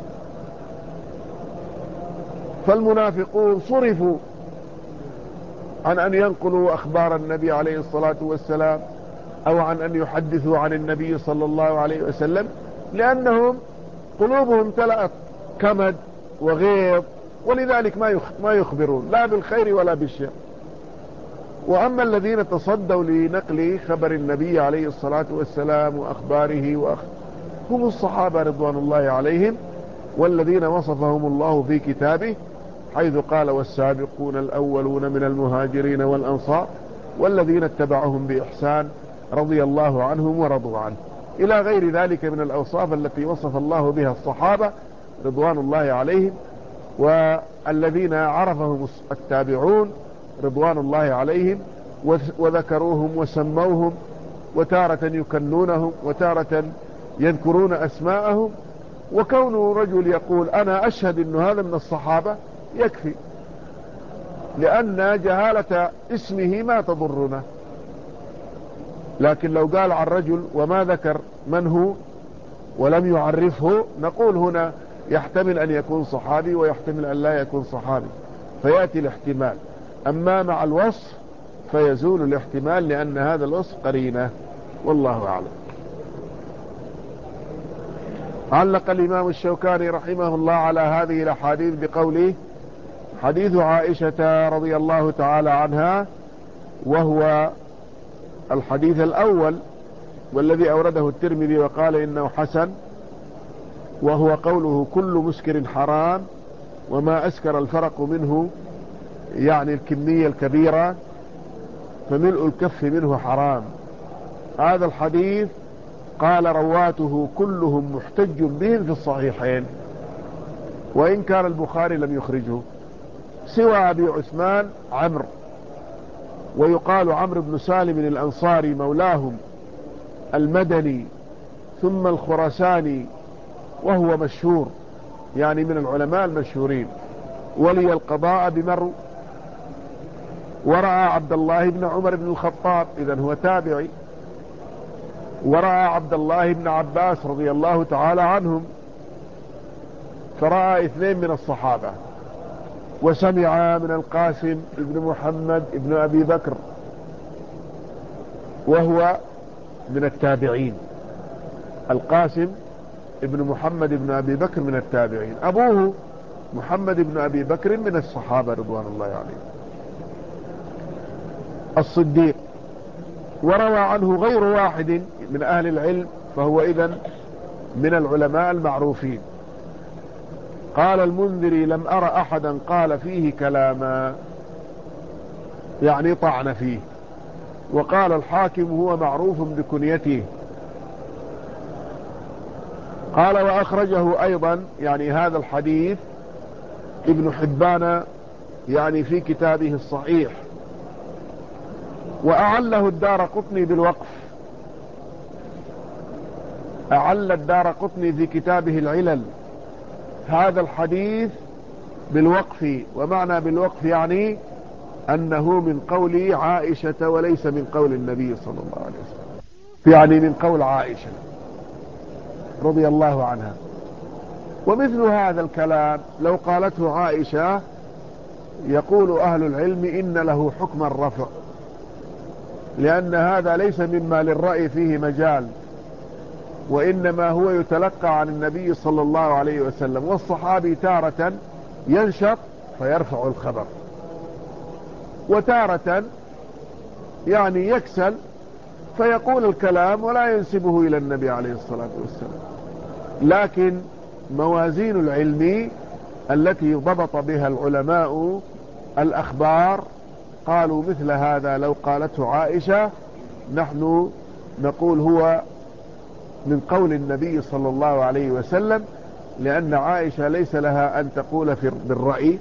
فالمنافقون صرفوا عن أن ينقلوا أخبار النبي عليه الصلاة والسلام أو عن أن يحدثوا عن النبي صلى الله عليه وسلم، لأنهم قلوبهم تلأت كمد وغيظ، ولذلك ما يخبرون لا بالخير ولا بالشر. وأما الذين تصدوا لنقل خبر النبي عليه الصلاة والسلام وأخباره وأخ... هم الصحابة رضوان الله عليهم، والذين وصفهم الله في كتابه حيث قال: والسابقون الأولون من المهاجرين والأنصار والذين اتبعهم بإحسان رضي الله عنهم ورضوا عنه، إلى غير ذلك من الأوصاف التي وصف الله بها الصحابة رضوان الله عليهم، والذين عرفهم التابعون رضوان الله عليهم وذكروهم وسموهم، وتارة يكنونهم وتارة يذكرون أسماءهم. وكون رجل يقول أنا أشهد أن هذا من الصحابة يكفي، لأن جهالة اسمه ما تضرنا. لكن لو قال عن رجل وما ذكر من هو ولم يعرفه، نقول هنا يحتمل أن يكون صحابي ويحتمل أن لا يكون صحابي، فيأتي الاحتمال. أما مع الوصف فيزول الاحتمال، لأن هذا الوصف قرينة، والله أعلم. علق الإمام الشوكاني رحمه الله على هذه الأحاديث بقوله: حديث عائشة رضي الله تعالى عنها، وهو الحديث الأول والذي أورده الترمذي وقال إنه حسن، وهو قوله: كل مسكر حرام وما أسكر الفرق منه، يعني الكمية الكبيرة، فملء الكف منه حرام. هذا الحديث قال رواته كلهم محتج بهم في الصحيحين، وإن كان البخاري لم يخرجه، سوى أبي عثمان عمرو، ويقال عمرو بن سالم الأنصاري مولاهم المدني ثم الخرساني، وهو مشهور يعني من العلماء المشهورين، ولي القضاء بمرو، ورأى عبد الله بن عمر بن الخطاب، إذن هو تابعي، ورأى عبد الله بن عباس رضي الله تعالى عنهم، فرأى اثنين من الصحابة، وسمع من القاسم ابن محمد ابن أبي بكر وهو من التابعين. القاسم ابن محمد ابن أبي بكر من التابعين، أبوه محمد ابن أبي بكر من الصحابة رضوان الله عليهم الصديق، وروى عنه غير واحد من أهل العلم، فهو إذن من العلماء المعروفين. قال المنذري: لم أرى أحدا قال فيه كلاما، يعني طعن فيه. وقال الحاكم: هو معروف بكنيته. قال: وأخرجه أيضا يعني هذا الحديث ابن حبان يعني في كتابه الصحيح، وأعله الدارقطني بالوقف، أعل الدارقطني في كتابه العلل هذا الحديث بالوقف. ومعنى بالوقف يعني أنه من قول عائشة وليس من قول النبي صلى الله عليه وسلم، يعني من قول عائشة رضي الله عنها. ومثل هذا الكلام لو قالته عائشة يقول أهل العلم إن له حكم الرفع، لأن هذا ليس مما للرأي فيه مجال، وإنما هو يتلقى عن النبي صلى الله عليه وسلم. والصحابي تارة ينشط فيرفع الخبر، وتارة يعني يكسل فيقول الكلام ولا ينسبه إلى النبي عليه الصلاة والسلام. لكن موازين العلم التي ضبط بها العلماء الأخبار قالوا مثل هذا لو قالته عائشة نحن نقول هو من قول النبي صلى الله عليه وسلم، لأن عائشة ليس لها أن تقول في بالرأي،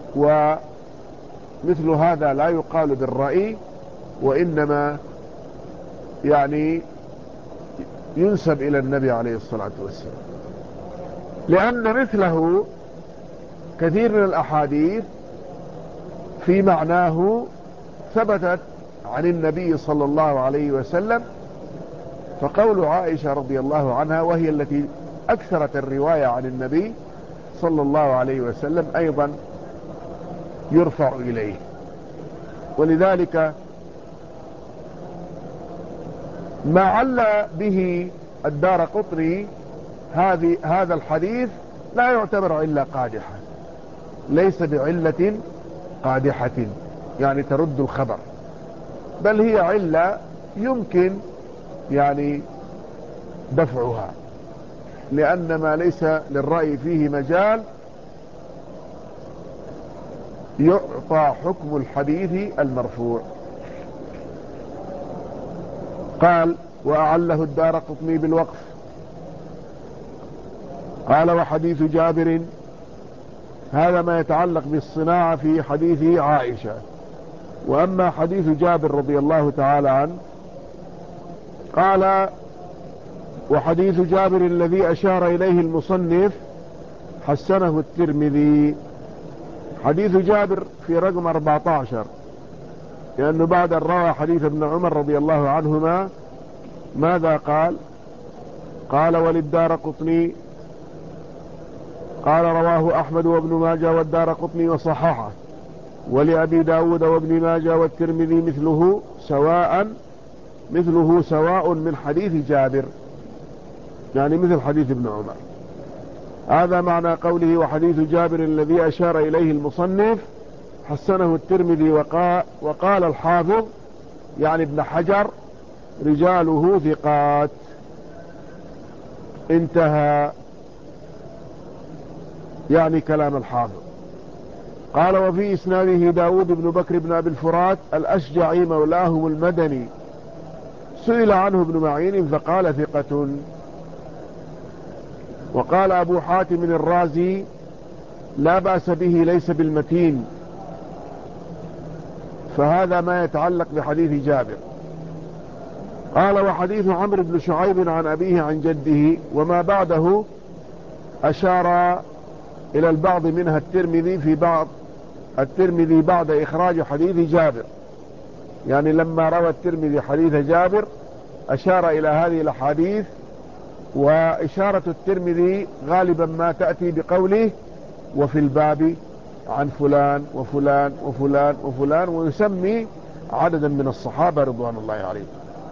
ومثل هذا لا يقال بالرأي، وإنما يعني ينسب إلى النبي عليه الصلاة والسلام، لأن مثله كثير من الأحاديث في معناه ثبتت عن النبي صلى الله عليه وسلم. فقول عائشة رضي الله عنها، وهي التي أكثرت الرواية عن النبي صلى الله عليه وسلم، أيضا يرفع إليه. ولذلك ما عل به الدارقطني هذه هذا الحديث لا يعتبر علة قادحة، ليس بعلة قادحة يعني ترد الخبر، بل هي علة يمكن يعني دفعها، لأن ما ليس للرأي فيه مجال يعطى حكم الحديث المرفوع. قال: وأعله الدارقطني بالوقف. قال: وحديث جابر، هذا ما يتعلق بالصناعة في حديث عائشة. وأما حديث جابر رضي الله تعالى عنه، قال: وحديث جابر الذي أشار إليه المصنف حسنه الترمذي. حديث جابر في رقم أربعة عشر، لأنه بعد أن روى حديث ابن عمر رضي الله عنهما ماذا قال؟ قال: وللدارقطني، قال: رواه أحمد وابن ماجه والدارقطني وصححه، ولأبي داود وابن ماجه والترمذي مثله سواء مثله سواء من حديث جابر، يعني مثل حديث ابن عمر. هذا معنى قوله: وحديث جابر الذي أشار إليه المصنف حسنه الترمذي. وقال, وقال الحافظ يعني ابن حجر: رجاله ثقات. انتهى يعني كلام الحافظ. قال: وفي إسناده داود بن بكر بن أبي الفرات الأشجعي مولاهم المدني، سئل عنه ابن معين فقال: ثقة. وقال أبو حاتم الرازي: لا بأس به، ليس بالمتين. فهذا ما يتعلق بحديث جابر. قال: وحديث عمرو بن شعيب عن أبيه عن جده وما بعده أشار إلى البعض منها الترمذي في بعض الترمذي بعد إخراج حديث جابر، يعني لما روى الترمذي حديث جابر أشار إلى هذه الأحاديث. وإشارة الترمذي غالبا ما تأتي بقوله: وفي الباب عن فلان وفلان وفلان وفلان، ويسمي عددا من الصحابة رضوان الله عليهم.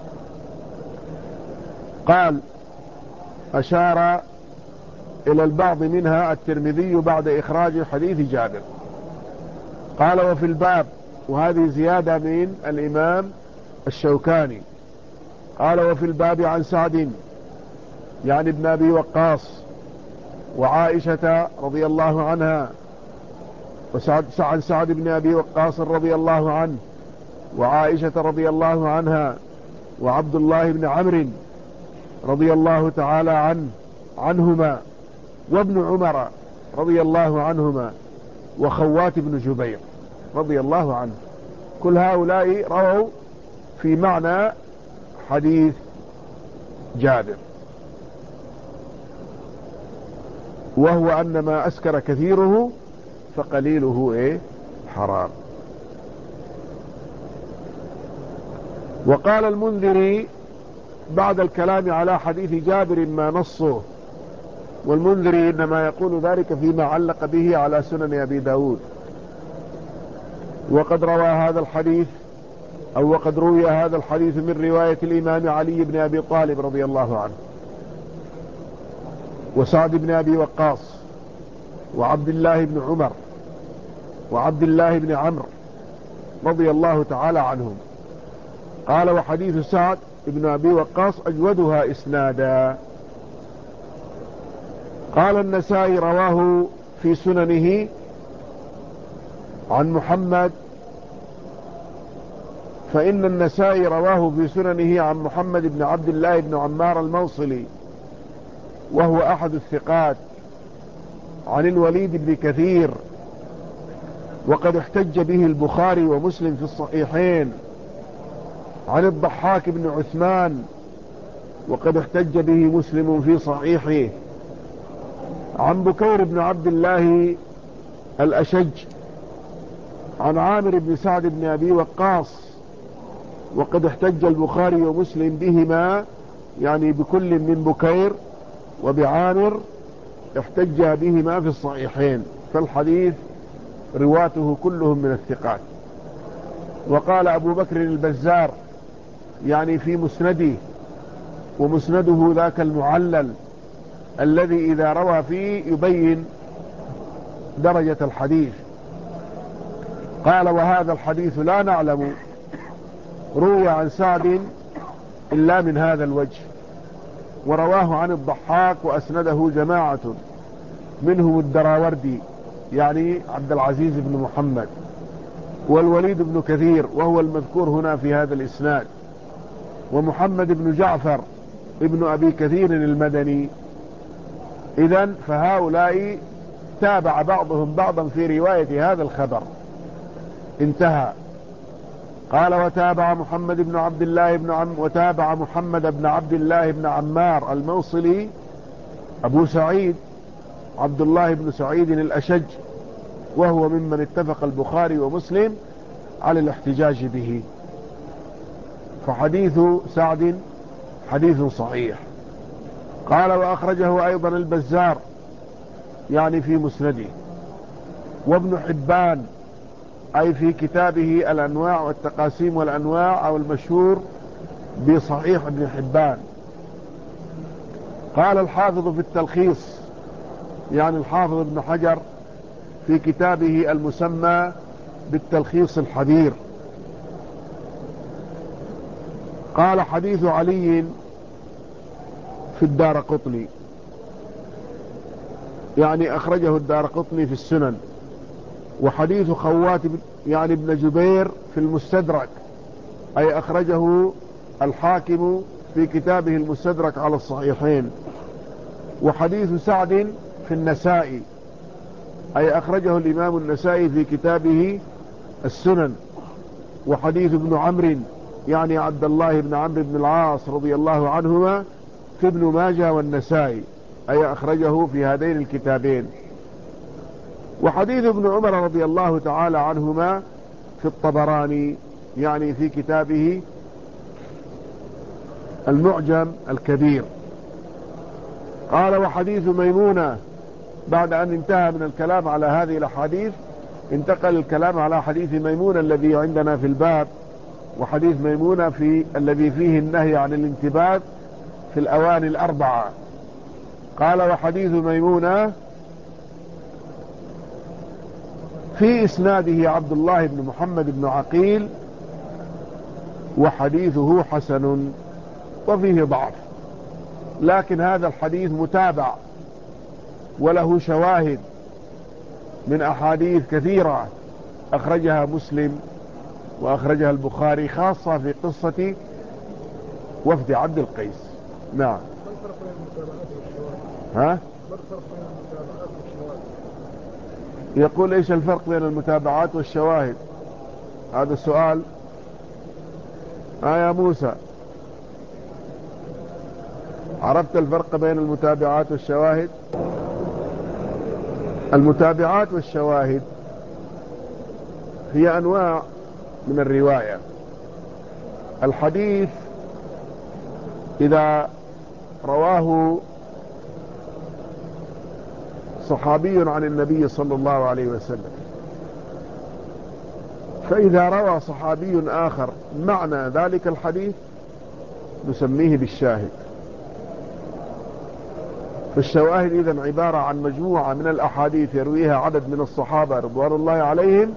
قال: أشار إلى البعض منها الترمذي بعد إخراج حديث جابر. قال: وفي الباب، وهذه زيادة من الإمام الشوكاني. قال: وفي الباب عن سعد يعني ابن أبي وقاص وعائشة رضي الله عنها، وسعد عن سعد بن أبي وقاص رضي الله عنه وعائشة رضي الله عنها وعبد الله بن عمرو رضي الله تعالى عنه عنهما وابن عمر رضي الله عنهما وخوات بن جبير رضي الله عنه. كل هؤلاء رووا في معنى حديث جابر، وهو أن ما أسكر كثيره فقليله إيه؟ حرام. وقال المنذري بعد الكلام على حديث جابر ما نصه، والمنذري إنما يقول ذلك فيما علق به على سنن أبي داود. وقد روى هذا الحديث أو وقد روي هذا الحديث من رواية الإمام علي بن أبي طالب رضي الله عنه وسعد بن أبي وقاص وعبد الله بن عمر وعبد الله بن عمرو رضي الله تعالى عنهم. قال: وحديث سعد بن أبي وقاص أجودها إسنادا. قال النسائي رواه في سننه عن محمد، فإن النسائي رواه في سننه عن محمد بن عبد الله بن عمار الموصلي وهو أحد الثقات، عن الوليد بن كثير، وقد احتج به البخاري ومسلم في الصحيحين، عن الضحاك بن عثمان وقد احتج به مسلم في صحيحه عن بكير بن عبد الله الأشج عن عامر بن سعد بن أبي وقاص، وقد احتج البخاري ومسلم بهما، يعني بكل من بكير وبعامر احتج بهما في الصحيحين، فالحديث رواته كلهم من الثقات. وقال أبو بكر البزار يعني في مسنده، ومسنده ذاك المعلل الذي إذا روى فيه يبين درجة الحديث، قال وهذا الحديث لا نعلم روي عن سعد إلا من هذا الوجه، ورواه عن الضحاك وأسنده جماعة منهم الدراوردي يعني عبد العزيز بن محمد، والوليد بن كثير وهو المذكور هنا في هذا الإسناد، ومحمد بن جعفر ابن أبي كثير المدني. إذن فهؤلاء تابع بعضهم بعضا في رواية هذا الخبر. انتهى. قال وتابع محمد بن عبد الله بن عم وتابع محمد بن عبد الله بن عمار الموصلي أبو سعيد عبد الله بن سعيد الأشج، وهو ممن اتفق البخاري ومسلم على الاحتجاج به، فحديث سعد حديث صحيح. قال وأخرجه أيضا البزار يعني في مسنده، وابن حبان أي في كتابه الأنواع والتقاسيم والأنواع أو المشهور بصحيح ابن حبان. قال الحافظ في التلخيص يعني الحافظ ابن حجر في كتابه المسمى بالتلخيص الحبير، قال حديث علي في الدارقطني يعني أخرجه الدارقطني في السنن، وحديث خوات يعني ابن جبير في المستدرك أي أخرجه الحاكم في كتابه المستدرك على الصحيحين، وحديث سعد في النسائي أي أخرجه الإمام النسائي في كتابه السنن، وحديث ابن عمرو يعني عبد الله بن عمرو بن العاص رضي الله عنهما في ابن ماجه والنسائي أي أخرجه في هذين الكتابين، وحديث ابن عمر رضي الله تعالى عنهما في الطبراني يعني في كتابه المعجم الكبير. قال وحديث ميمونة، بعد أن انتهى من الكلام على هذه الأحاديث انتقل الكلام على حديث ميمونة الذي عندنا في الباب، وحديث ميمونة في الذي فيه النهي عن الانتباه في الأواني الأربعة. قال وحديث ميمونة في إسناده عبد الله بن محمد بن عقيل، وحديثه حسن وفيه ضعف، لكن هذا الحديث متابع وله شواهد من أحاديث كثيرة أخرجها مسلم وأخرجها البخاري، خاصة في قصة وفد عبد القيس. نعم. ها؟ يقول ايش الفرق بين المتابعات والشواهد؟ هذا السؤال. ها يا موسى، عرفت الفرق بين المتابعات والشواهد؟ المتابعات والشواهد هي أنواع من الرواية. الحديث إذا رواه صحابي عن النبي صلى الله عليه وسلم، فإذا روى صحابي آخر معنى ذلك الحديث نسميه بالشاهد. فالشواهد إذن عبارة عن مجموعة من الأحاديث يرويها عدد من الصحابة رضوان الله عليهم،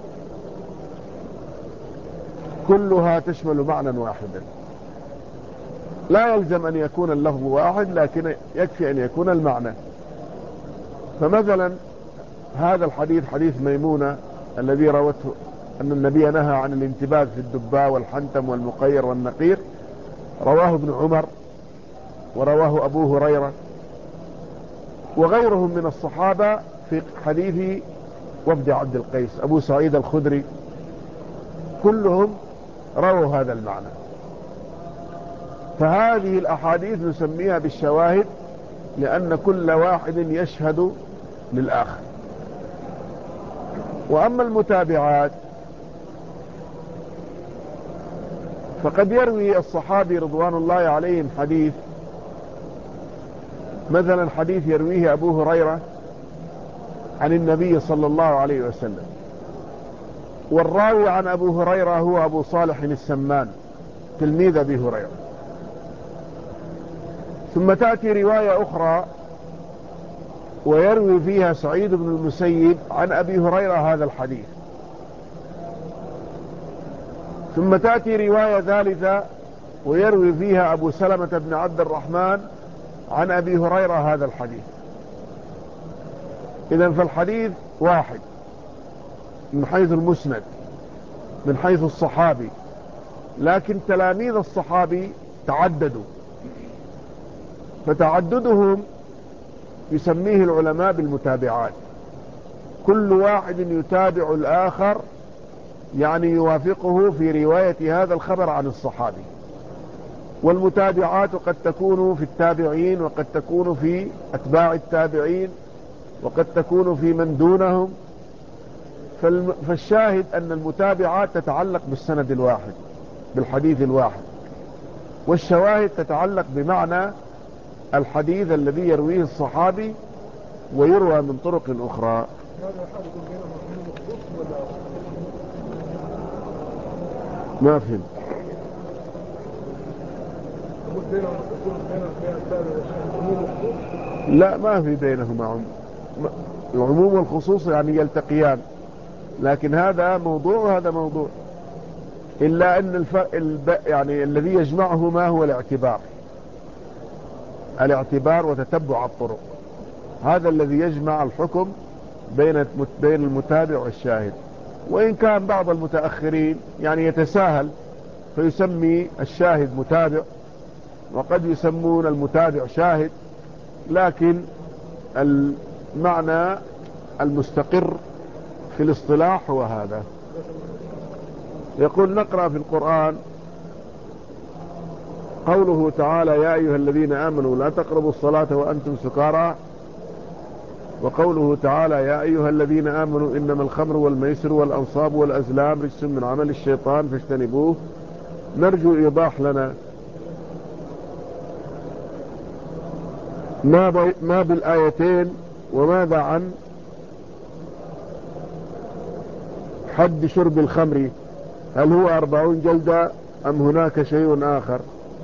كلها تشمل معنى واحدا، لا يلزم أن يكون اللفظ واحد، لكن يكفي أن يكون المعنى. فمثلا هذا الحديث حديث ميمونة الذي روته أن النبي نهى عن الانتباه في الدباء والحنتم والمقير والنقير، رواه ابن عمر ورواه أبو هريرة وغيرهم من الصحابة في حديث وفد عبد القيس، أبو سعيد الخدري، كلهم رووا هذا المعنى. فهذه الأحاديث نسميها بالشواهد، لأن كل واحد يشهد للآخر. وأما المتابعات فقد يروي الصحابي رضوان الله عليهم حديث، مثلا حديث يرويه أبو هريرة عن النبي صلى الله عليه وسلم، والراوي عن أبو هريرة هو أبو صالح السمان تلميذ أبي هريرة. ثم تأتي رواية أخرى ويروي فيها سعيد بن المسيب عن أبي هريرة هذا الحديث. ثم تأتي رواية ثالثة ويروي فيها أبو سلمة بن عبد الرحمن عن أبي هريرة هذا الحديث. إذن فالحديث واحد من حيث المسند، من حيث الصحابي، لكن تلاميذ الصحابي تعددوا، فتعددهم يسميه العلماء بالمتابعات. كل واحد يتابع الآخر، يعني يوافقه في رواية هذا الخبر عن الصحابي. والمتابعات قد تكون في التابعين، وقد تكون في أتباع التابعين، وقد تكون في من دونهم. فالشاهد أن المتابعات تتعلق بالسند الواحد، بالحديث الواحد، والشواهد تتعلق بمعنى الحديث الذي يرويه الصحابي ويروى من طرق أخرى. ما فهم. لا، ما في بينهما عموم. العموم والخصوص يعني يلتقيان، لكن هذا موضوع وهذا موضوع، إلا أن الفرق الب... يعني الذي يجمعهما هو الاعتبار الاعتبار وتتبع الطرق. هذا الذي يجمع الحكم بين بين المتابع والشاهد. وإن كان بعض المتأخرين يعني يتساهل فيسمي الشاهد متابع، وقد يسمون المتابع شاهد، لكن المعنى المستقر في الاصطلاح هو هذا. يقول: نقرأ في القرآن قوله تعالى: يا أيها الذين آمنوا لا تقربوا الصلاة وأنتم سكارى، وقوله تعالى: يا أيها الذين آمنوا إنما الخمر والميسر والأنصاب والأزلام رجس من عمل الشيطان فاجتنبوه. نرجو إيضاح لنا ما, ما بالآيتين، وماذا عن حد شرب الخمر؟ هل هو أربعون جلدة أم هناك شيء آخر؟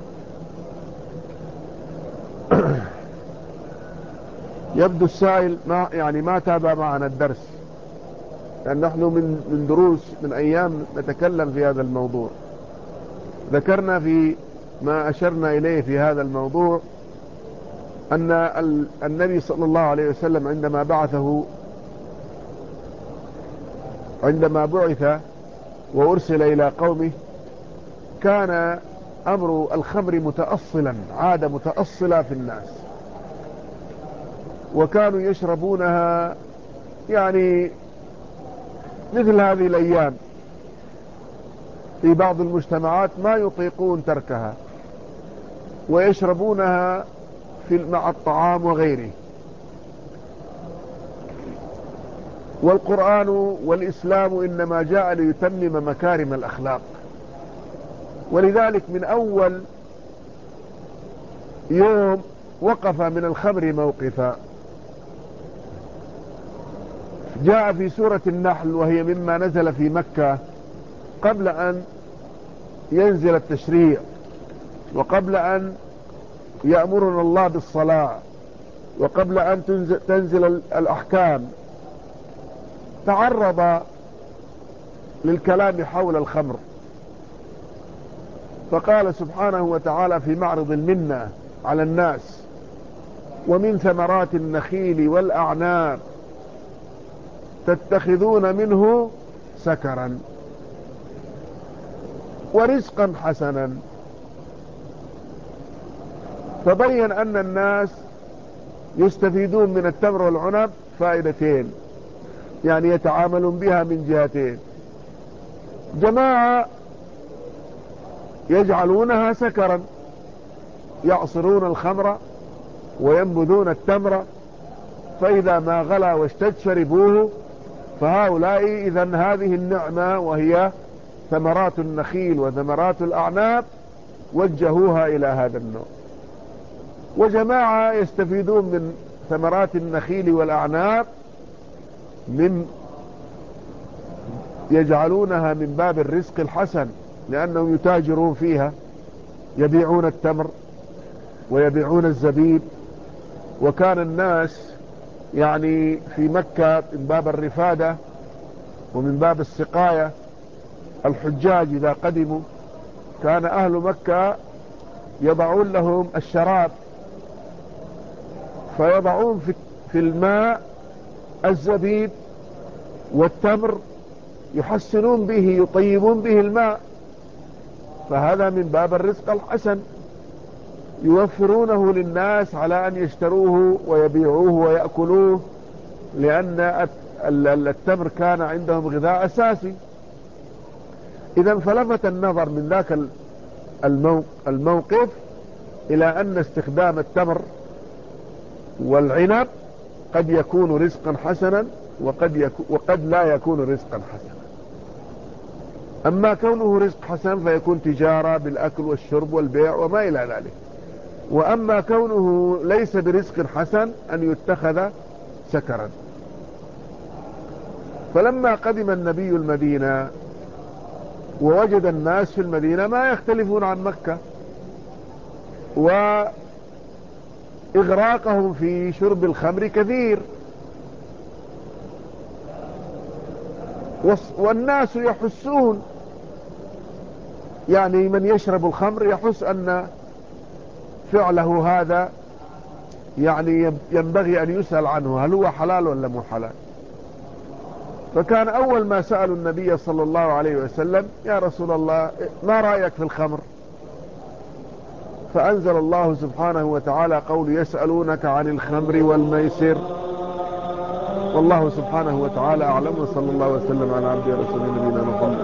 يبدو السائل ما يعني ما تابع معنا الدرس، لأن نحن من من دروس من أيام نتكلم في هذا الموضوع. ذكرنا في ما أشرنا إليه في هذا الموضوع أن النبي صلى الله عليه وسلم عندما بعثه عندما بعث وأرسل إلى قومه كان أمر الخمر متأصلا، عادة متأصلة في الناس، وكانوا يشربونها يعني مثل هذه الأيام في بعض المجتمعات ما يطيقون تركها، ويشربونها في مع الطعام وغيره. والقرآن والإسلام إنما جاء ليتمم مكارم الأخلاق، ولذلك من أول يوم وقف من الخمر موقفا. جاء في سورة النحل، وهي مما نزل في مكة قبل أن ينزل التشريع، وقبل أن يأمرنا الله بالصلاة، وقبل أن تنزل, تنزل الأحكام، تعرض للكلام حول الخمر، فقال سبحانه وتعالى في معرض المنة على الناس: ومن ثمرات النخيل والأعناب تتخذون منه سكرا ورزقا حسنا. فبين أن الناس يستفيدون من التمر والعنب فائدتين، يعني يتعاملون بها من جهتين: جماعة يجعلونها سكرا يعصرون الخمر وينبذون التمر، فإذا ما غلا واشتد شربوه. فهؤلاء إذن هذه النعمة وهي ثمرات النخيل وثمرات الأعناب وجهوها إلى هذا النوع. وجماعة يستفيدون من ثمرات النخيل والأعناب من يجعلونها من باب الرزق الحسن، لأنهم يتاجرون فيها، يبيعون التمر ويبيعون الزبيب. وكان الناس يعني في مكة من باب الرفادة ومن باب السقاية، الحجاج إذا قدموا كان أهل مكة يضعون لهم الشراب، فيضعون في الماء الزبيب والتمر يحسنون به يطيبون به الماء، فهذا من باب الرزق الحسن، يوفرونه للناس على أن يشتروه ويبيعوه ويأكلوه، لأن التمر كان عندهم غذاء أساسي. إذا فلفت النظر من ذاك الموقف إلى أن استخدام التمر والعنب قد يكون رزقا حسنا وقد, يكون وقد لا يكون رزقا حسنا. أما كونه رزق حسن فيكون تجارة بالأكل والشرب والبيع وما إلى ذلك. وأما كونه ليس برزق حسن أن يتخذ سكرا. فلما قدم النبي المدينة ووجد الناس في المدينة ما يختلفون عن مكة، وإغراقهم في شرب الخمر كثير، والناس يحسون، يعني من يشرب الخمر يحس أن فعله هذا يعني ينبغي أن يسأل عنه هل هو حلال ولا مو حلال. فكان أول ما سألوا النبي صلى الله عليه وسلم يا رسول الله ما رأيك في الخمر؟ فأنزل الله سبحانه وتعالى قول يسألونك عن الخمر والميسر. والله سبحانه وتعالى أعلم، وصلى الله وسلم على عبده ورسوله نبينا محمد.